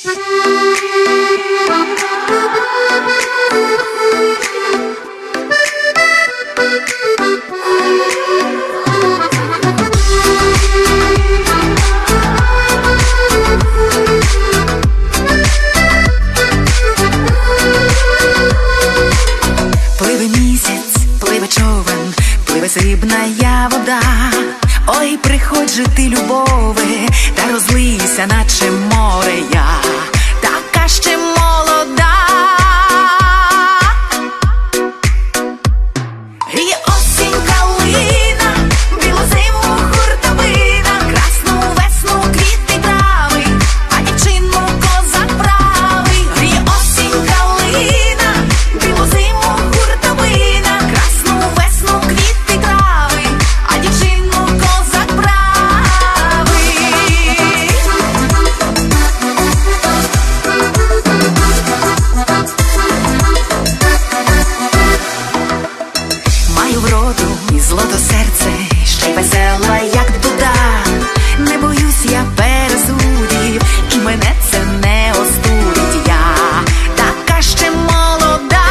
Срібная вода, ой, приходь же ти, любове, та розлийся, наче море я, така ще молода. Гріє осінь калина, білу зиму хуртовина, красну весну квіти трави, а дівчину козак правий. Гріє осінь калина, білу зиму хуртовина, красну весну квіти трави, а дівчину козак правий. Маю вроду і злото серце, ще й весела, як дуда. Не боюсь я пересудів, і мене це не остудить. Я така ще молода.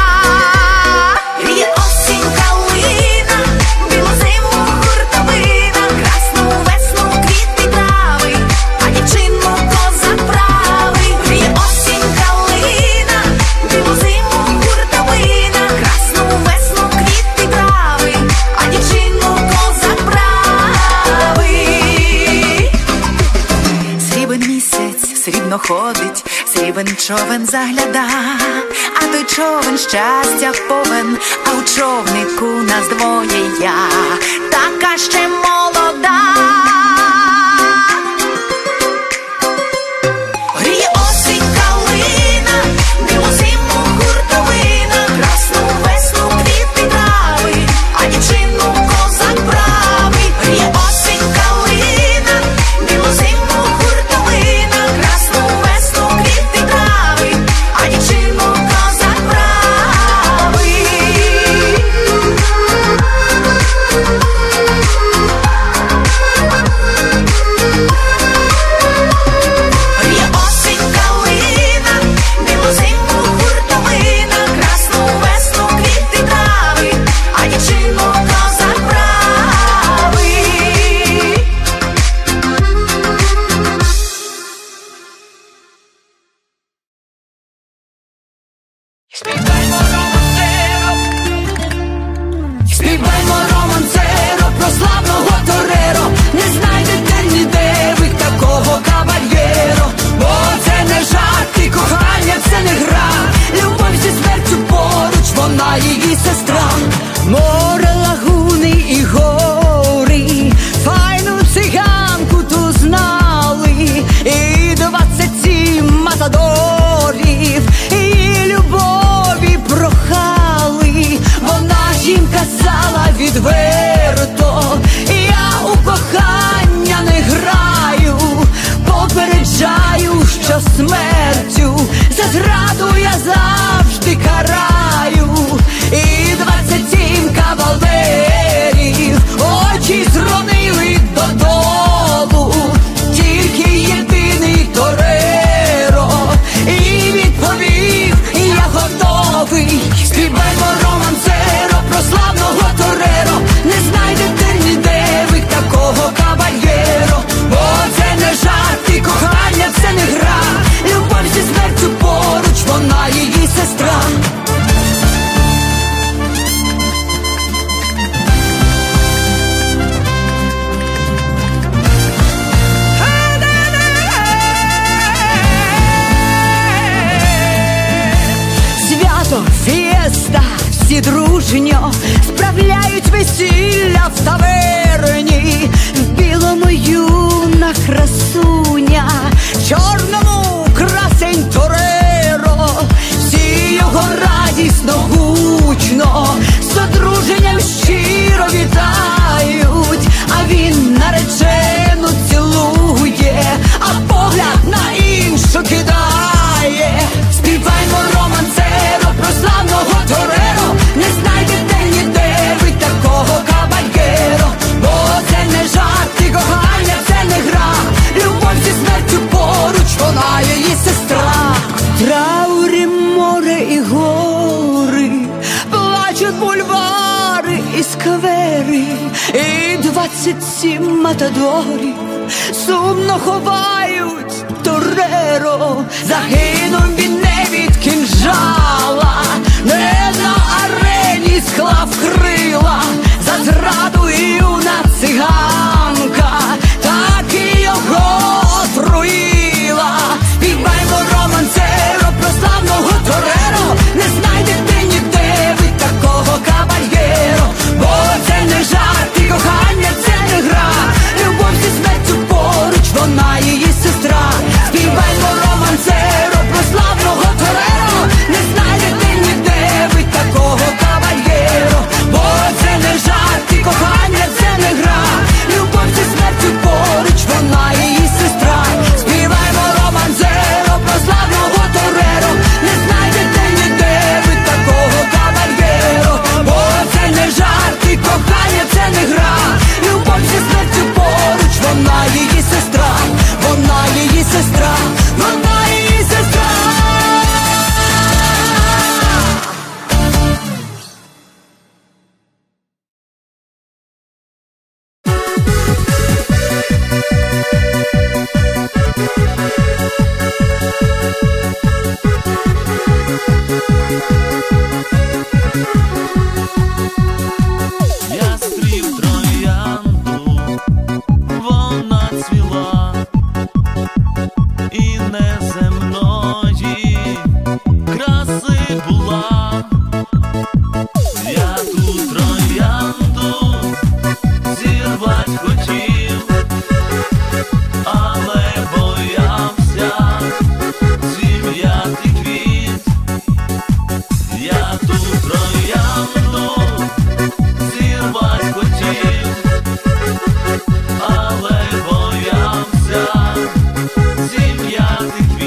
Гріє осінь калина, білу зиму хуртовина, красну весну квіти трави, а дівчину козак правий. Гріє осінь калина, білу зиму хуртовина, красну весну квіти трави, а дівчину козак правий. Срібен місяць срібно ходить, срібен човен загляда, а той човен щастя повен, а у човнику нас двоє я, така ще молода. Гріє осінь калина, білу зиму хуртовина, красну весну квіти трави, а дівчину козак правий. Гріє осінь калина, білу зиму хуртовина, красну весну квіти трави, а дівчину козак правий. Гріє осінь калина, білу зиму хуртовина, красну весну квіти трави, а дівчину козак правий. Співаймо романсеро про славного тореро, не знайдете ніде ви такого кавальєро. Бо це не жарт і кохання це не гра, любов зі смертю поруч, вона її сестра. Море, лагуни і гори, файну циганку ту знали, і 27 матадорів її любові прохали. Вона їм казала відверто, я у кохання не граю, попереджаю, що смертю за зраду я завжди караю. І 27 кавалерів очі зронили додолу, тільки єдиний тореро і відповів: я готовий. Співаймо романсеро про славного тореро, не знайдете ніде ви такого кавальєро. Бо це не жарт і кохання це не гра, любов зі смертю поруч, вона її сестра. Свято, фієста, всі дружньо справляють весілля в таверні. В білому юна красуня, в чорному красень тореро. Всі його радісно, гучно з одруженням щиро вітають. А він наречену цілує, а погляд на іншу кидає. Співаймо романсеро про славного тореро, не знайдете ніде ви такого кавальєро. Бо це не жарт і кохання це 27 матадорів сумно ховають тореро. Загинув він не від кінжала, не на арені склав крила. За зраду юна циганка так і його отруїла. Співаймо романсеро про славного тореро, не знайдете ніде ви такого кавальєро. Бо це не жарт і кохання це не гра, любов зі смертю поруч, вона її сестра. Співаймо романсеро про славного тореро, не знайдете ніде ви такого кавальєро. Бо це не жарт і кохання це не гра, любов зі смертю поруч, вона її сестра. Співаймо романсеро про славного тореро, не знайдете ніде ви такого кавальєро. Бо це не жарт і кохання це не гра, любов зі смертю поруч, вона її сестра, вона її сестра, вона її сестра. Я стрів троянду, вона цвіла, і неземної краси була. Я ту троянду зірвать хотів, але боявся зів'яти квіт. Я ту троянду зірвать хотів, але боявся зів'яти квіт.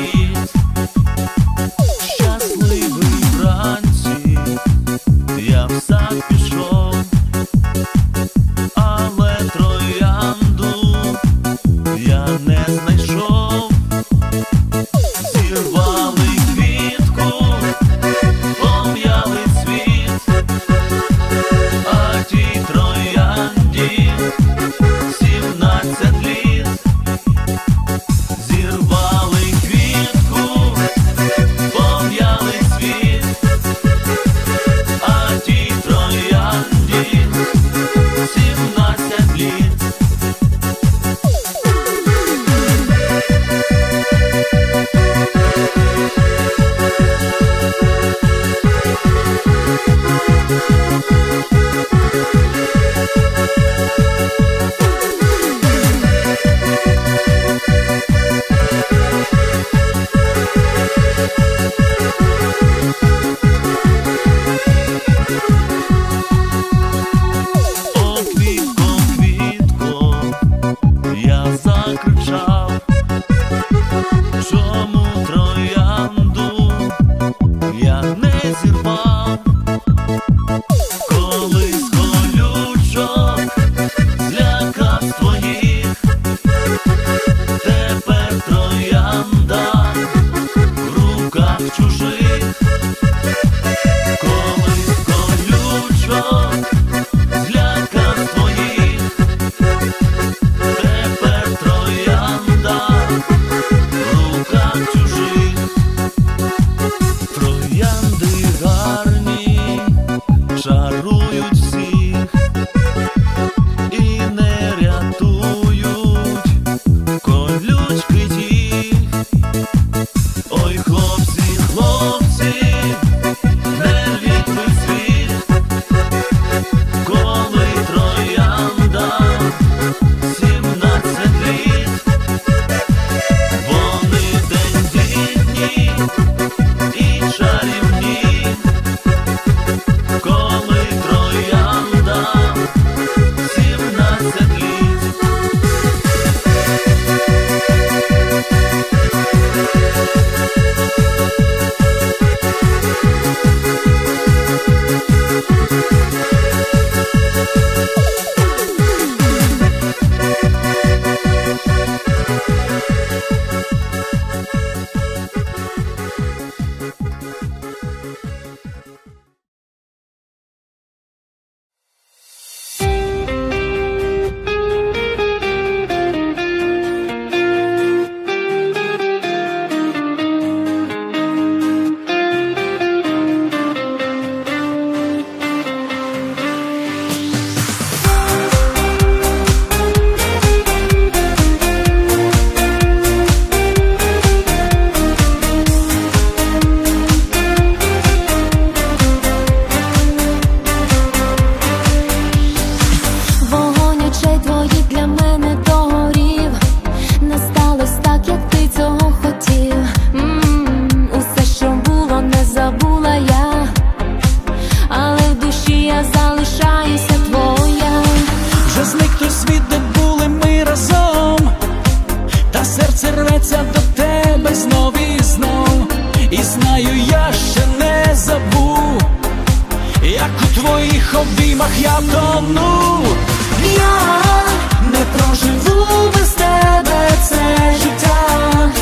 твоїх обіймах я тону. Я не проживу без тебе це життя.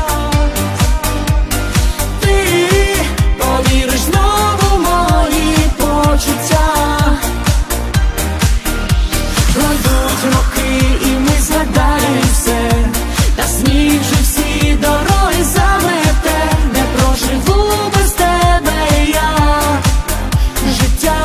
Ти повіриш знову мої почуття. Пройдуть роки і ми згадаємо все, та сніг же всі дороги замете. Не проживу без тебе я життя.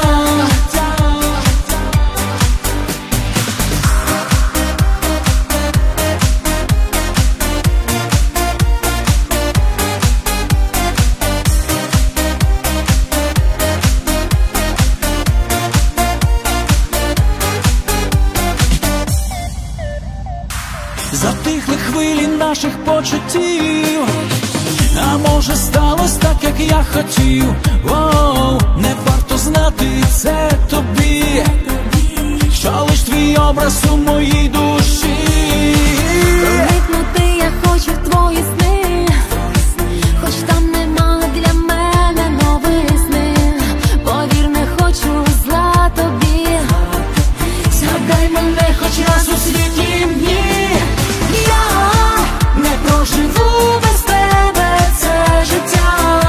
Затихли хвилі наших почуттів, а може сталося так, як я хотів. Оу, не варто знати це тобі, що лиш твій образ у моїй душі. Проникнути я хочу в твої сни, хоч там нема для мене новизни. Повір, не хочу зла тобі. Згадай мене хоч раз у світлі дні. Я не проживу без тебе це життя.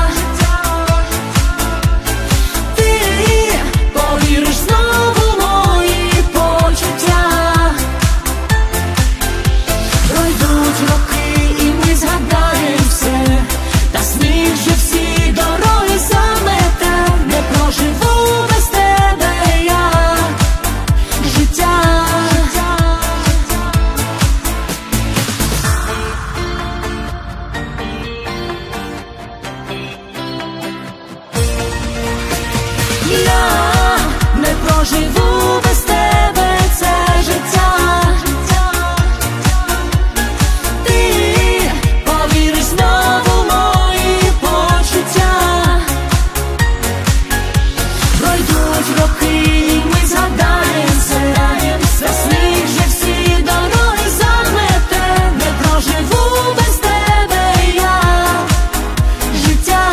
Ти повіриш знову мої почуття. Пройдуть роки і ми згадаємо все, та сніг же всі дороги замете. Не проживу без тебе я життя. Я не проживу без тебе це життя. Ти повіриш знову мої почуття. Пройдуть роки і ми згадаємо все, та сніг же всі дороги замете. Не проживу без тебе я життя.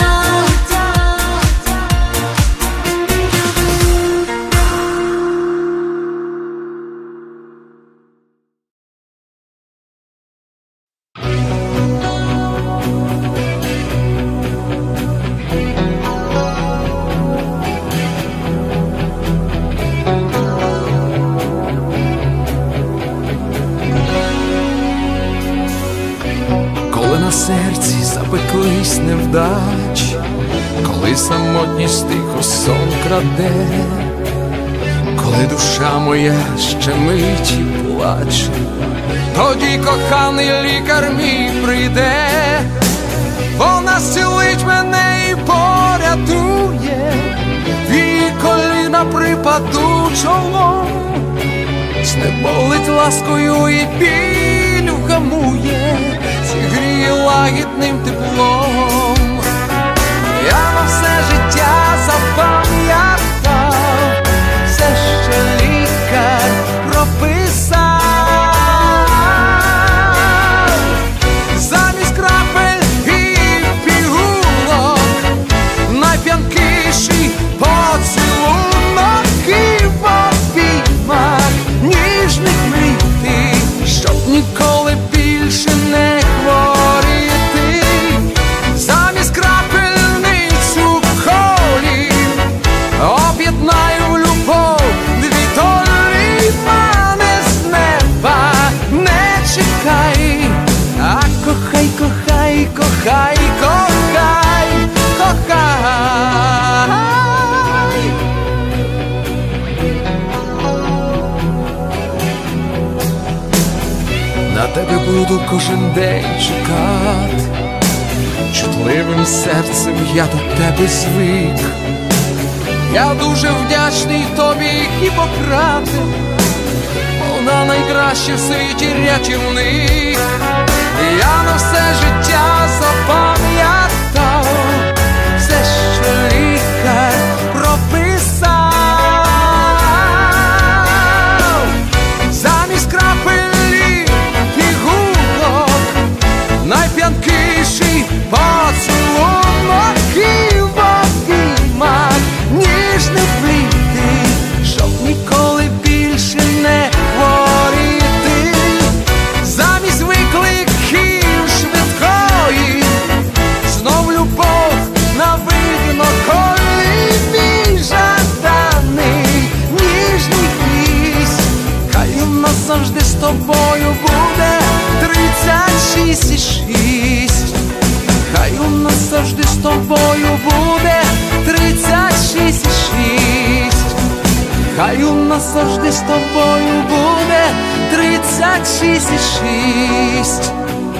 Коли на серці запеклись невдачі, коли самотність тихо сон краде, коли душа моя ще мить і плаче, тоді коханий лікар мій прийде. Вона зцілить мене і порятує, в її коліна припаду чолом, знеболить ласкою і біль вгамує, зігріє лагідним теплом. Я на все життя запам'ятав все, що лікар прописав. Замість крапель і пігулок найп'янкіший поцілунок, і в обіймах ніжних мрій, щоб ніколи більше не хворіти. Замість крапельницю колі об'єднаю в любов дві долі. Пане з неба не чекай, а кохай, кохай, кохай, кохай, кохай. На тебе буду кожен день чекати, чутливим серцем я до тебе звик. Я дуже вдячний тобі, Гіппократе, вона найкращий в світі рятівник. Я на все життя запам'ятав все, що лікар прописав. Замість крапель пігулок найп'янкіший поцілунок, і в обіймах ніжних пліти, назавжди з тобою буде 36,6.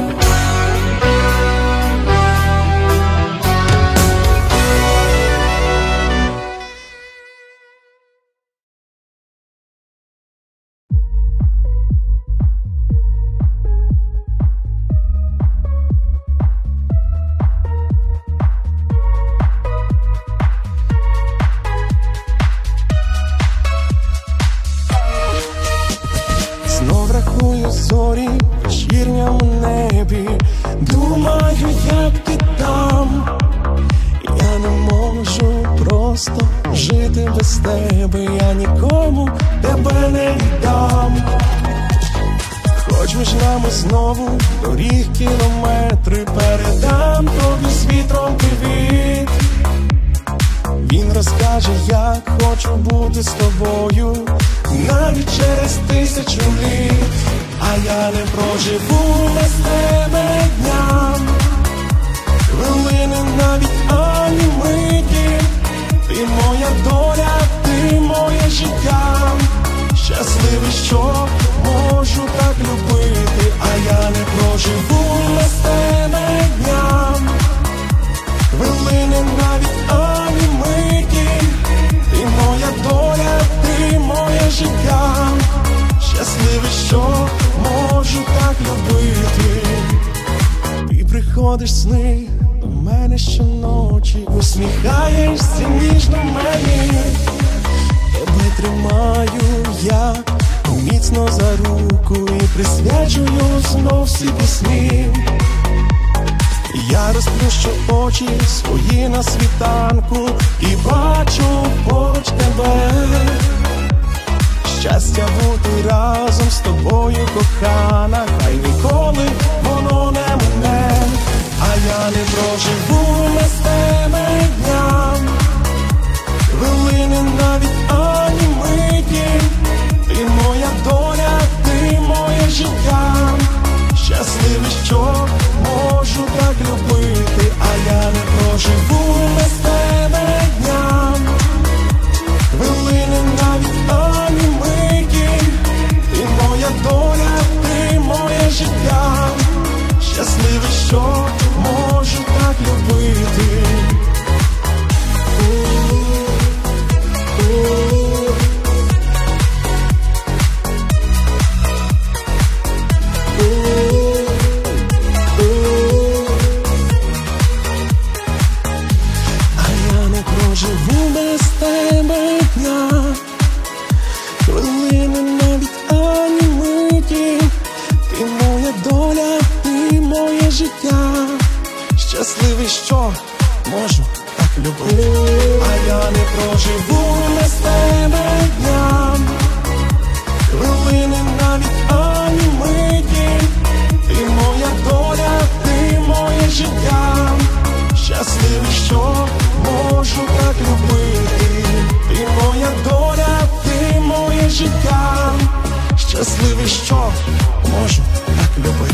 Знов рахую зорі в вечірньому небі, думаю, як ти там. Я не можу просто жити без тебе, я нікому тебе не віддам. Хоч між нами знову доріг кілометри, передам тобі з вітром привіт. Він розкаже, як хочу бути з тобою навіть через 1000 літ. А я не проживу без тебе дня, хвилини навіть ані миті. Ти моя доля, ти моє життя. Щасливий, що можу так любити. А я не проживу без тебе дня, хвилини навіть ані миті. Ти моя доля, ти моє життя. Щасливий, що можу так любити. Ти приходиш в сни до мене щоночі, усміхаєшся ніжно мені. Тебе тримаю я міцно за руку і присвячую знов всі пісні. Я розплющу очі свої на світанку і бачу поруч тебе. Щастя бути разом з тобою, кохана, хай ніколи воно не мине. А я не проживу без тебе дня, хвилини навіть ані миті. Ти моя доля, ти моє життя. Щасливий, що можу так любити. А я не проживу без тебе дня, хвилини навіть ані миті. Ти моя доля, ти моє життя. Щасливий, що можу так любити. Живу без тебе дня, хвилини навіть ані миті. Ти моя доля, ти моє життя. Щасливий, що можу так любити. А я не проживу без тебе дня, хвилини навіть ані миті. Ти моя доля, ти моє життя. Щасливий, що можу так любити. Ти моя доля, ти моє життя. Щасливий, що можу так любити.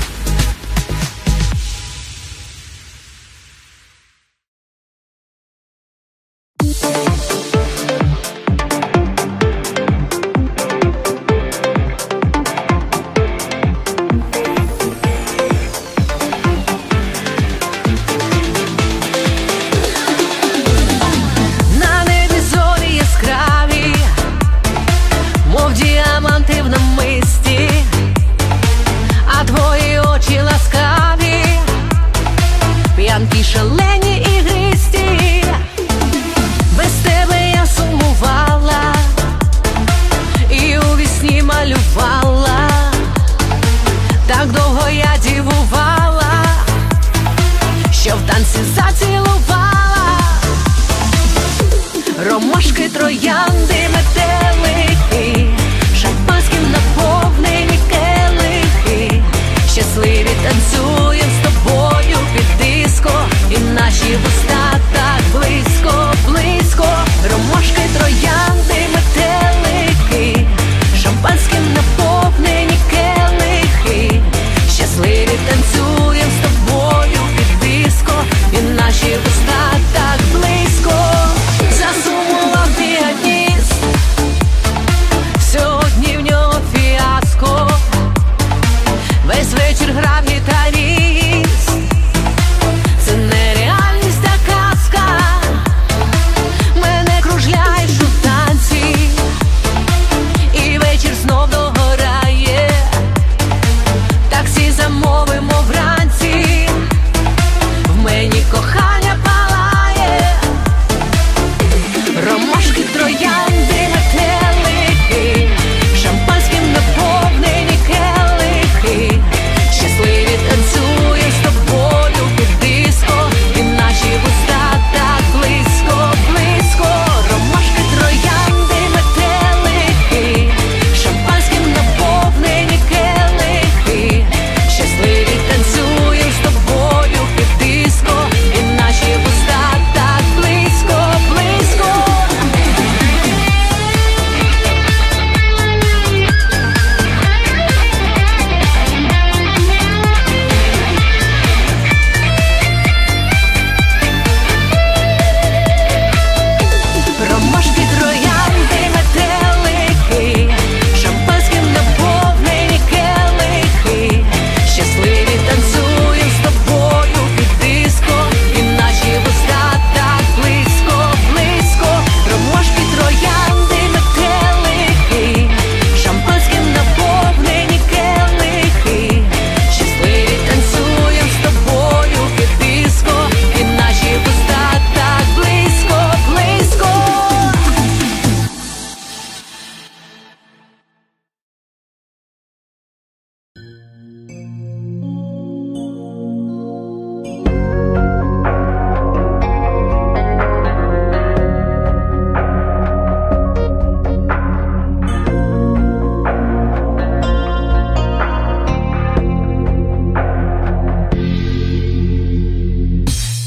Шалені ігристі, без тебе я сумувала і у вісні малювала. Так довго я дивувала, що в танці зацілувала. Ромашки, троянди, метелики, шампанським наповнені келихи. Щасливі танцюєм з тобою під диско, і наші вуста так близько, близько. Ромашки, троянди, метелики, шампанським наповнені келихи. Щасливі танцюєм з тобою під диско, і наші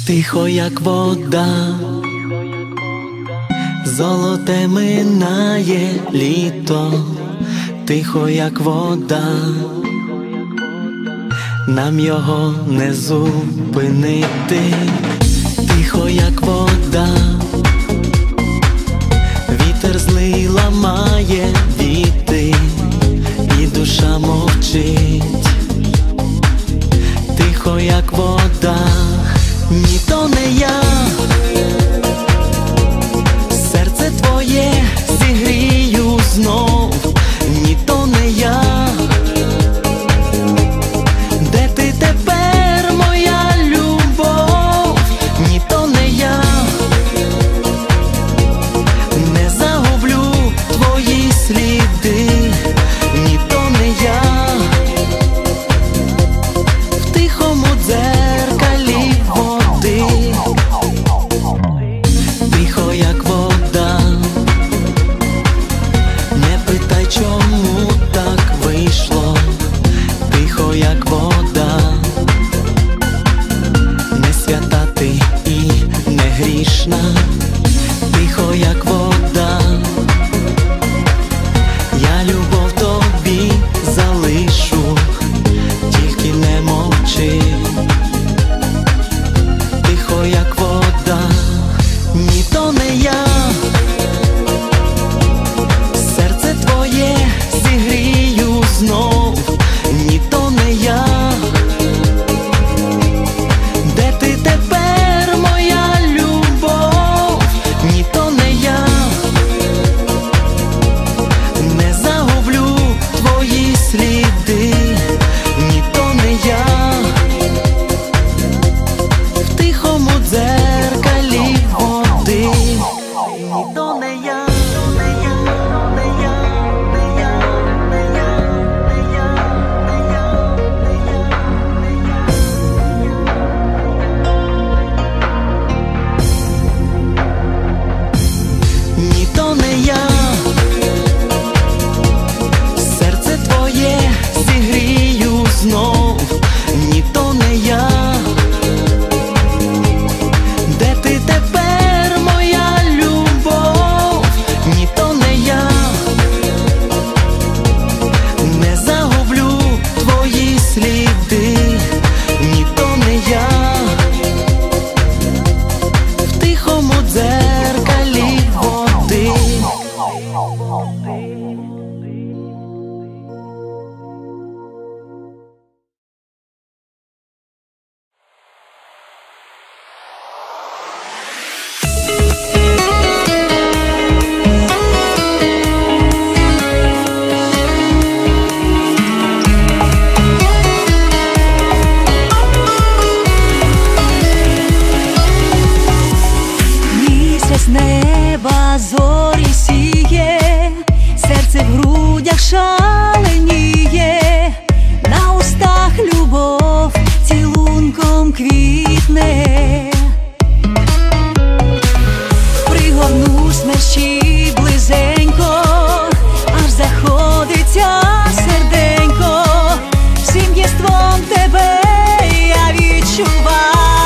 Тихо, як вода, золоте минає літо, тихо, як вода, нам його не зупинити. Тихо, як вода, вітер злий ламає віти, і душа мовчить. Тихо, як вода, ні, то не я, серце твоє зігрію знов, ні, то не я. Де ти тепер, моя любов? Ні, то не я, не загублю твої сліди, ні, то не я. В тихому дзеркалі води, тихо, як вода, не питай, чому так вийшло. Тихо, як вода, не свята ти і не грішна. Тихо, як вода, я любов тобі залишу, тільки не мовчи. Тихо, як вода, ні, то не я, серце твоє зігрію знов, ні, то не я. Де ти тепер, моя любов? Ні, то не я, не загублю твої сліди, ні, то не я. В тихому дзеркалі води, ні, то не я. Ні, то не я, серце твоє зігрію знов, ні, то не я. Де ти тепер, моя любов? Ні, то не я, не загублю твої сліди, ні, то не я. В тихому дзеркалі води. Місяць неба зорі сіє, серце в грудях шаленіє, на устах любов цілунком квітне. Пригорнусь мерщій близенько, аж заходиться серденько, всім єством тебе я відчуваю.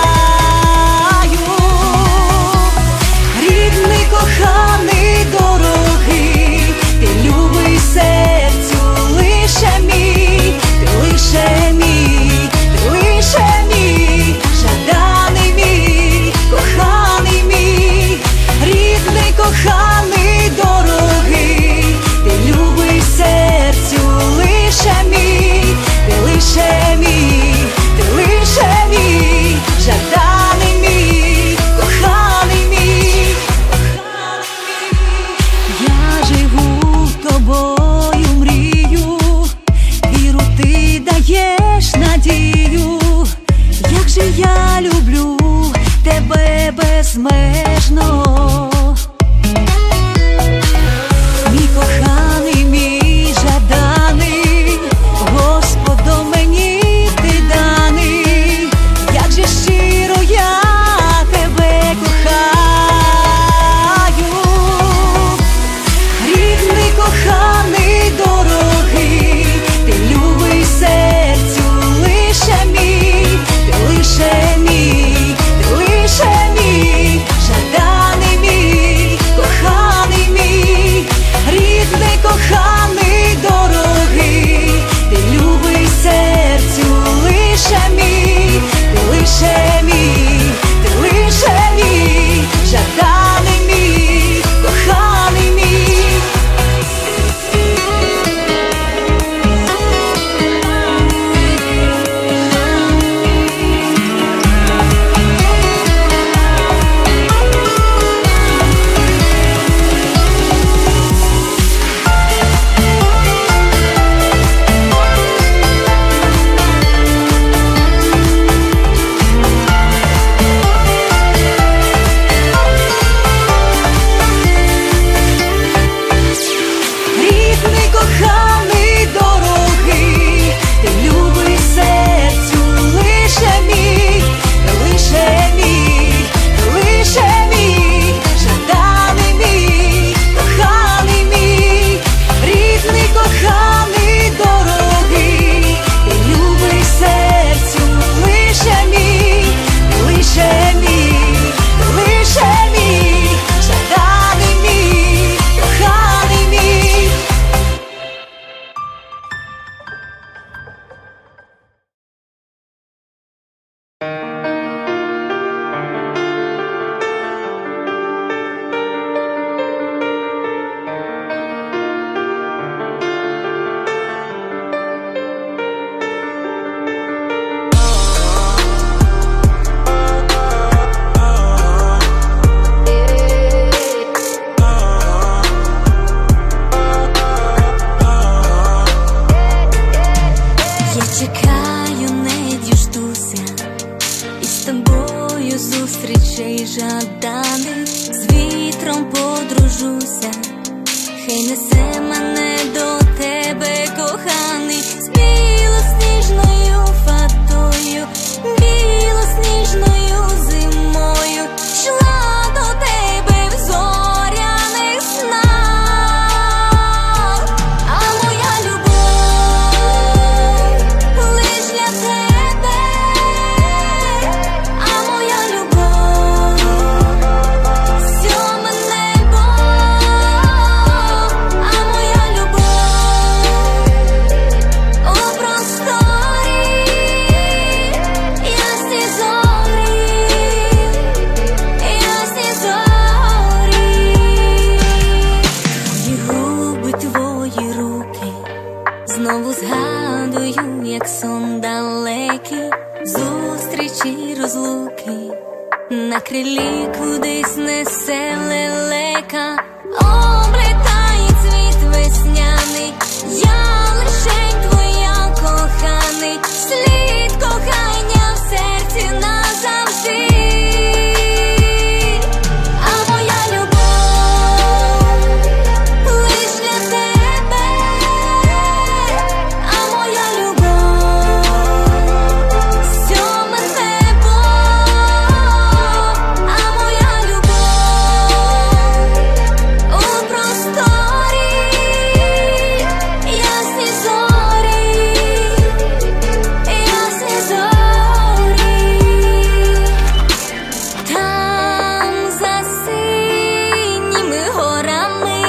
Рідний, коханий, дорогий, ти любий серцю лише мій, ти лише мій, ти лише мій, жаданий мій, коханий мій. Рідний, коханий, дорогий, ти любий серцю лише мій, ти лише мій, ти лише мій, жаданий мій, коханий мій. Я живу тобою, мрію, віру ти даєш надію. Як же я люблю тебе безмежно. Мій коханий, мій жаданий, Господом мені ти даний. Як же щиро я тебе кохаю. Рідний, коханий, дорогий, ти любий серцю лише мій, ти лише мій, ти лише тобою зустрічей жаданих, з вітром подружуся, хай несе мене до тебе, коханий, з білосніжною фатою, білосніжною зимою, йшла до тебе в зоряних снах. А моя любов лиш для тебе, а моя любов сьоме небо, а моя любов у просторі ясні зорі, ясні зорі. Твої губи, твої руки, знову згадую, як сон далекий, зустрічі, розлуки, на крилі кудись несе лелека, облітає цвіт весняний, я лишень твоя, коханий, слід кохання в серці назавжди. А моя любов лиш для тебе, а моя любов сьоме небо, а моя любов у просторі ясні зорі, ясні зорі. Там за синіми горами,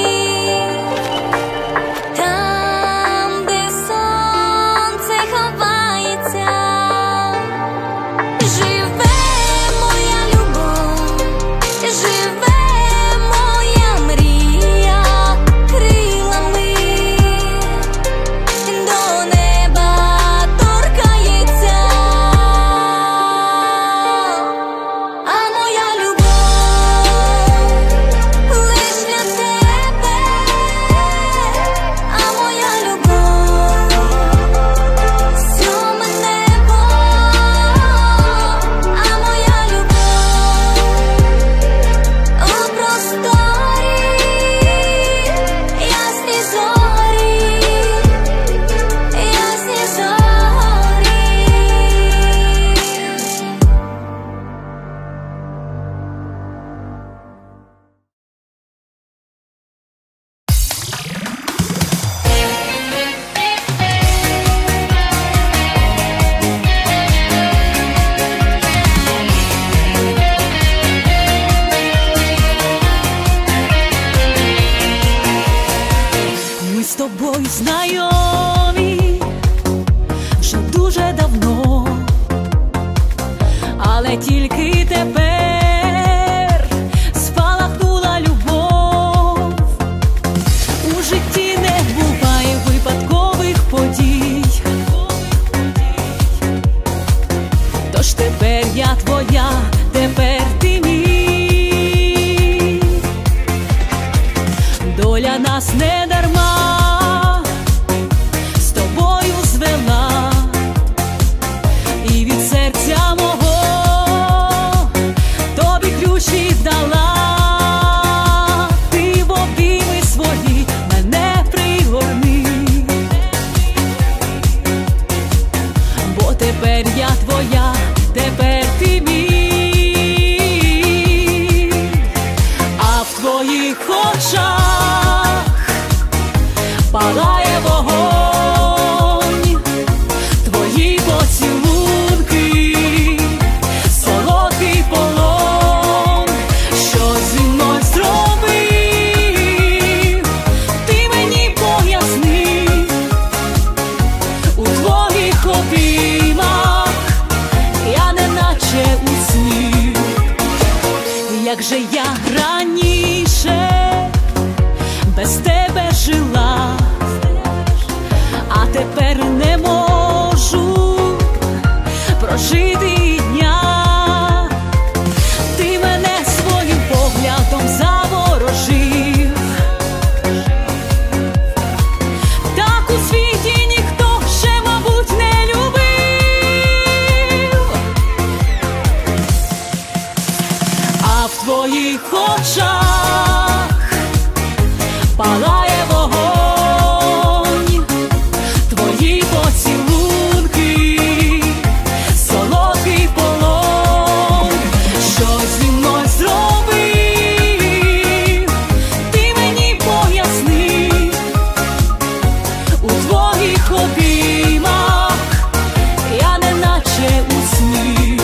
там, де сонце ховається, живе моя любов, живе моя мрія, крилами до неба торкається. А моя любов лиш для тебе, а моя любов сьоме небо, а моя любов у просторі ясні зорі, ясні зорі. Ми з тобою знайомі вже дуже давно, але тільки тепер спалахнула любов. У житті не буває випадкових подій, тож тепер я твоя, тепер ти мій. Доля нас не дарма з тобою звела, і від серця мого тобі ключ віддала. Ти в обійми свої мене пригорни, бо тепер я твоя, тепер ти мій. А в твоїх очах палає вогонь, твої поцілунки, солодкий полон, що зі мною зробив, ти мені поясни. У твоїх обіймах я неначе у сні. Як же я раніше без тебе жила, а тепер не можу прожити і дня. Ти мене своїм поглядом заворожив, так у світі ніхто ще, мабуть, не любив. твоїх очах палає вогонь, твої поцілунки, солодкий полон. Що зі мною зробив, ти мені поясни. У твоїх обіймах я неначе у сні.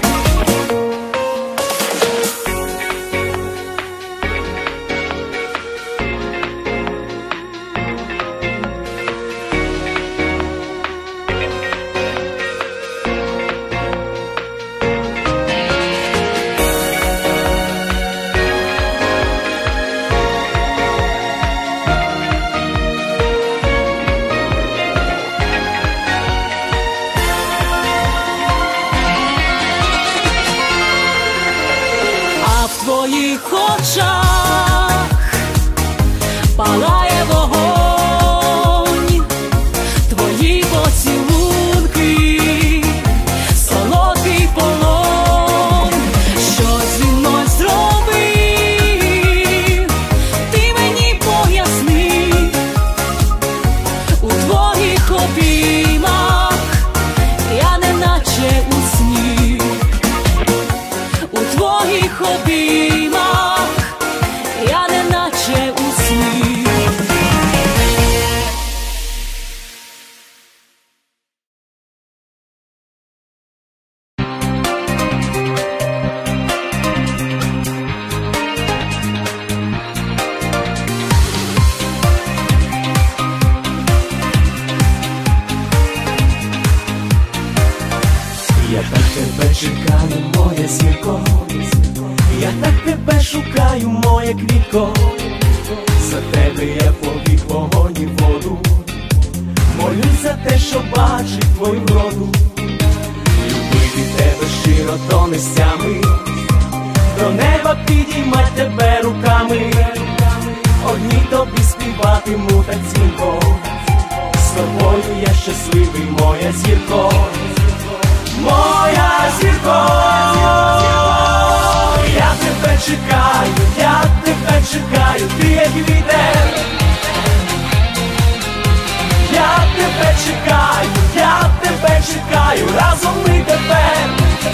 В твоїх очах палає вогонь, твої поцілунки, солодкий полон. Що зі мною зробив, ти мені поясни. У твоїх обіймах я неначе у сні. У твоїх обіймах я неначе у сні. Я так тебе чекаю, моя зірко, я так тебе шукаю, моя квітко. За тебе я повік вогонь і воду, молюсь за те, що бачить твою вроду. Любити тебе щиро до нестями, до неба підіймать тебе руками. Одній тобі співатиму так дзвінко, з тобою я щасливий, моя зірко. Моя зірко, я тебе чекаю, я тебе чекаю, ти як вітер. Я тебе чекаю, я тебе чекаю, разом ми тепер.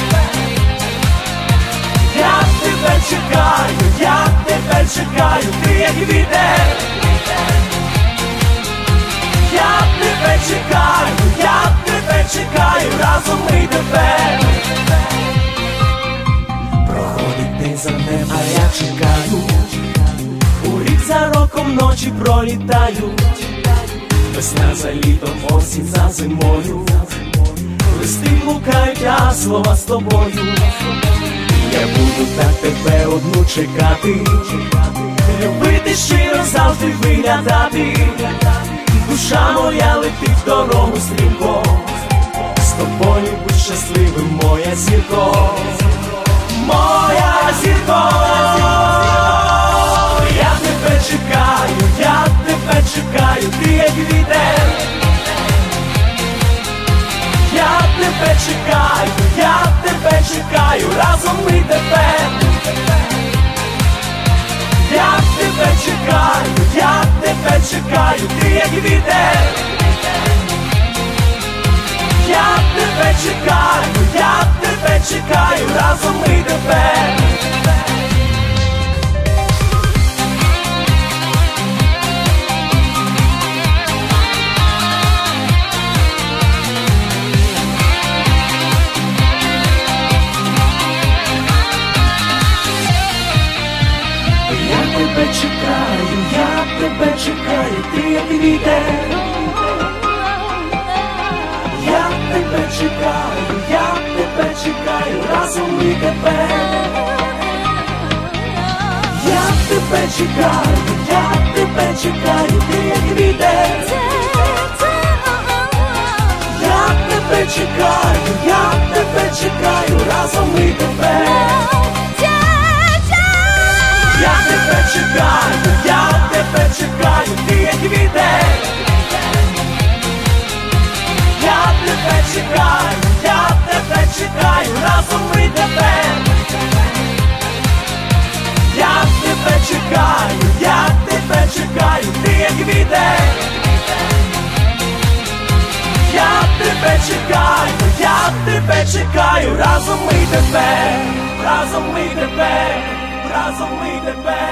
Я тебе чекаю, я тебе чекаю, ти як вітер. Я тебе чекаю, я тебе чекаю, разом ми тепер. Проходить день за днем, а я чекаю. У рік за роком ночі пролітають. Весна за літом, осінь за зимою. Листи блукають, а слова з тобою. Я буду так тебе одну чекати, любити щиро, завжди виглядати. Душа моя летить в дорогу стрімко, з тобою будь щасливим, моя зірко. Моя зірко, я тебе чекаю, я тебе чекаю, ти як вітер. Я тебе чекаю, я тебе чекаю, разом ми тепер. Я тебе чекаю, я тебе чекаю, ти як вітер. Я тебе чекаю, я тебе чекаю, разом ми тепер. Я тебе чекаю, я тебе чекаю, ти як вітер. Я тебе чекаю, я тебе чекаю, разом ми тепер. Я тебе чекаю, я тебе чекаю, ти як вітер. Я тебе чекаю, я тебе чекаю, разом ми тепер. Я тебе чекаю, я тебе чекаю, ти як вітер. Я тебе чекаю, я тебе чекаю, разом ми тепер. разом ми тепер, разом ми тепер, разом ми тепер.